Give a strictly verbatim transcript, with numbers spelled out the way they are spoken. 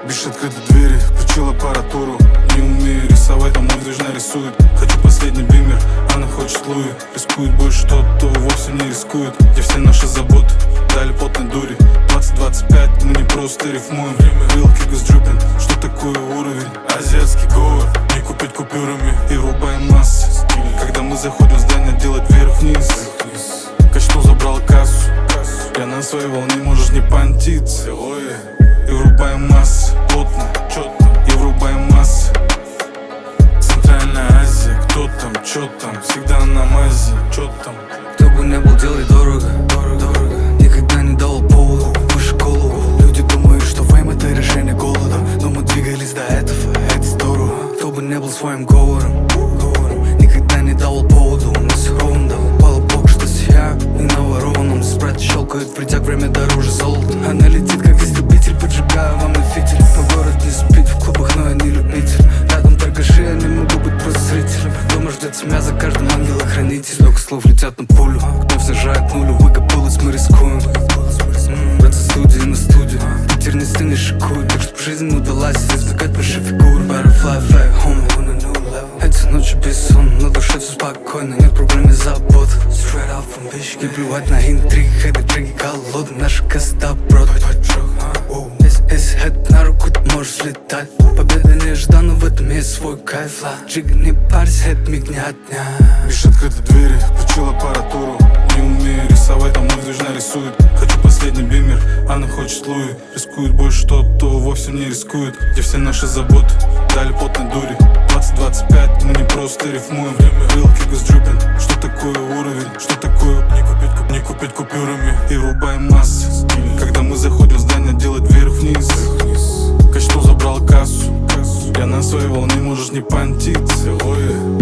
Бишь открыты двери, включил аппаратуру. Не умею рисовать, а мой движ нарисует. Хочу последний бимер, она хочет Луи. Рискует больше тот, кто вовсе не рискует. Где все наши заботы дали потной дури. Двадцать двадцать пять, мы не просто рифмуем. Вилки госджупин, что такое уровень? Азиатский говор, не купить купюрами. И рубаем массы, когда мы заходим в здание, делать вверх-вниз. Качну, забрал кассу, я на своей волне, можешь не понтиться. И врубаем массы, плотно, четко, и врубаем массы. Центральная Азия, кто там, чё там, всегда на мазе, чё там. Кто бы не был, делай дорого, дорого. Никогда не давал повода, выше голову. Люди думают, что фейм это решение голода, но мы двигались до этого, это здорово. Кто бы не был своим говором, говором. Никогда не давал повода, у нас ровно. Пала бог, что я не наворованным. Спрайт щелкает, придя время дороже золота. Она летит, как истребитель, поджигаю вам на фитиль. Но город не спит, в клубах, но я не любитель. Рядом торгаши, я не могу быть просто зрителем. Дома ждет семья, за каждым ангел-охранитель. Много слов летят на пулю, гнев сажает нулю. Выкопалась, мы рискуем. Браться студии на студию, Питер не стены шикует. Так что жизнь удалась извлекать большие фигуры. Butterfly fly home, on a new level. Эти ночи без сон, на душе все спокойно. Нет проблем и забот. Straight out from bitch. Не плевать на интриг, это треки голодны. Наша коста брод. Если хэт на руку, ты можешь летать. Победа неожиданна, в этом есть свой кайф. Джига, не парься, это мигнет дня. Бишь открыты двери, включил аппаратуру. Не умею рисовать, а мой движ нарисует. Хочу последний бимер, она хочет Луи. Рискует больше тот, кто вовсе не рискует. Где все наши заботы дали потной дури. Двадцать двадцать пять, мы не просто рифмуем. Вилки госджупин, что такое уровень? Что такое не купить, куп, не купить купюрами? И рубаем массы, когда мы заходим в здание, делать вверх-вниз. Качну, забрал кассу, я на своей волне, можешь не понтиться.